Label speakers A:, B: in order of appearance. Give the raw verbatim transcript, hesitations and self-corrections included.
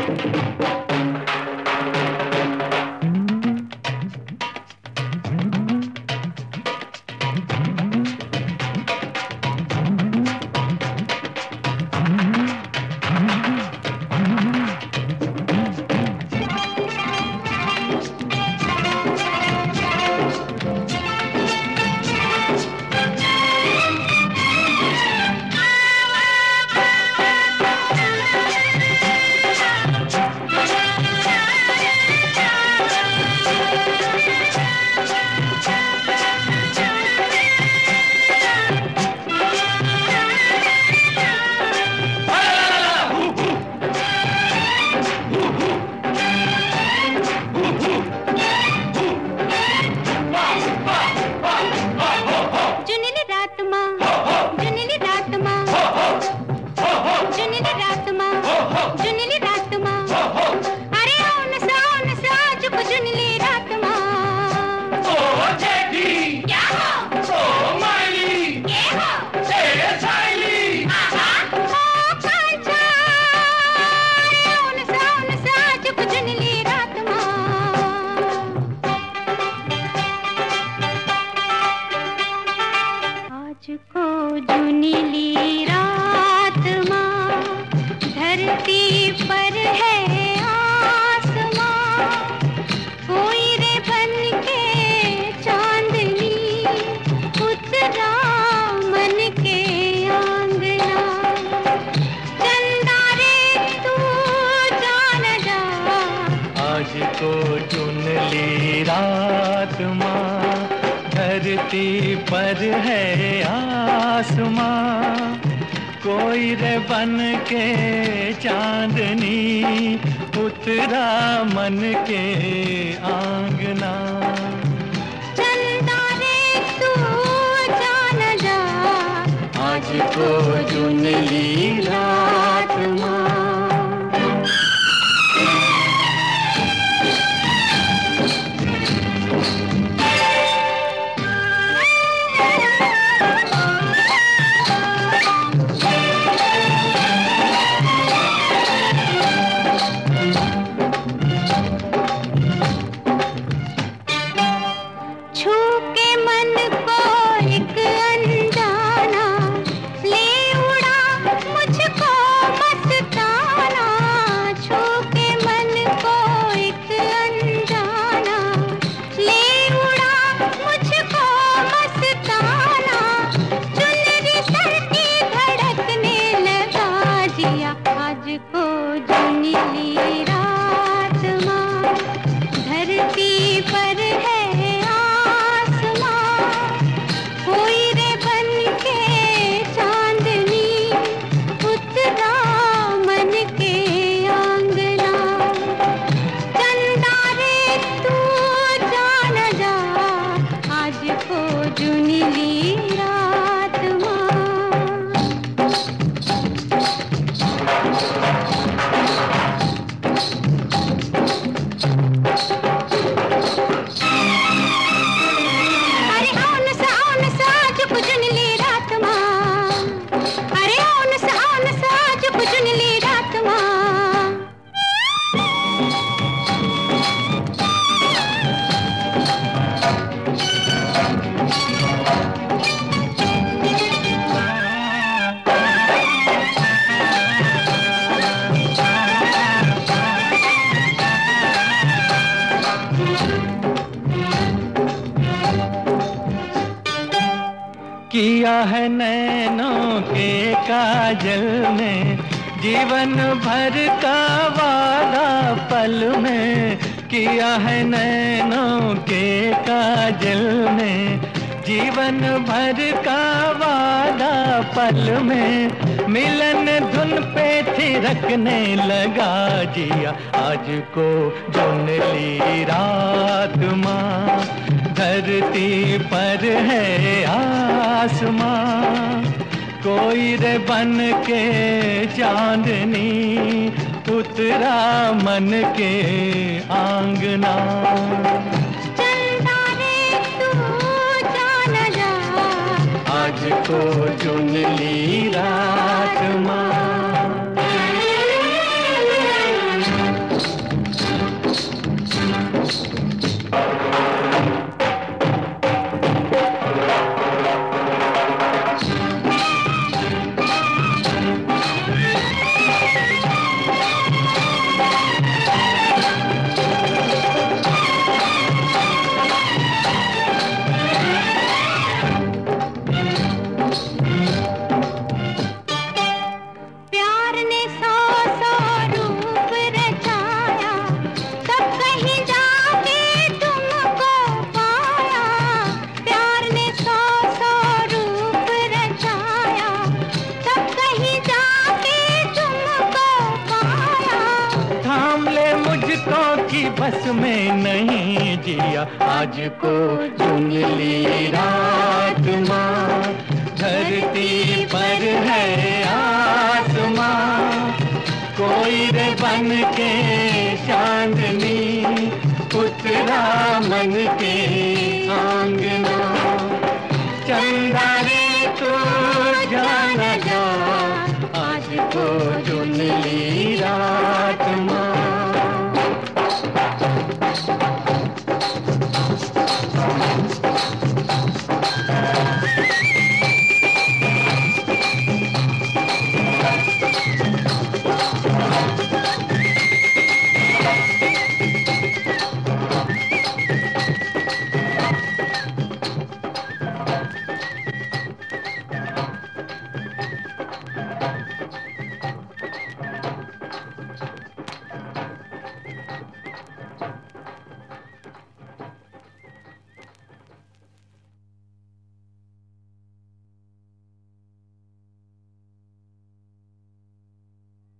A: धरती पर है आसमां, कोई रे बन के चांदनी उतरा मन के आंगना।
B: चंदा रे तू जान जा,
A: आज को चुन ली रात माँ। किया है नैनों के काजल में जीवन भर का वादा पल में। किया है नैनों के काजल में जीवन भर का वादा पल में। मिलन धुन पे थिरकने लगा जिया, आज को चुन ली रात माँ। धरती पर है आसमां, कोई रे बन के चांदनी उतरा मन के आंगना।
B: चंदा रे तू जान जा,
A: आज को चुन ली रात माँ। बस में नहीं जिया। आज को चुन ली रात माँ, धरती पर है आसमां, कोई रे बन के चांदनी उतरा मन के आंगना। चंदा रे तू जान जा, आज को चुन ली रात।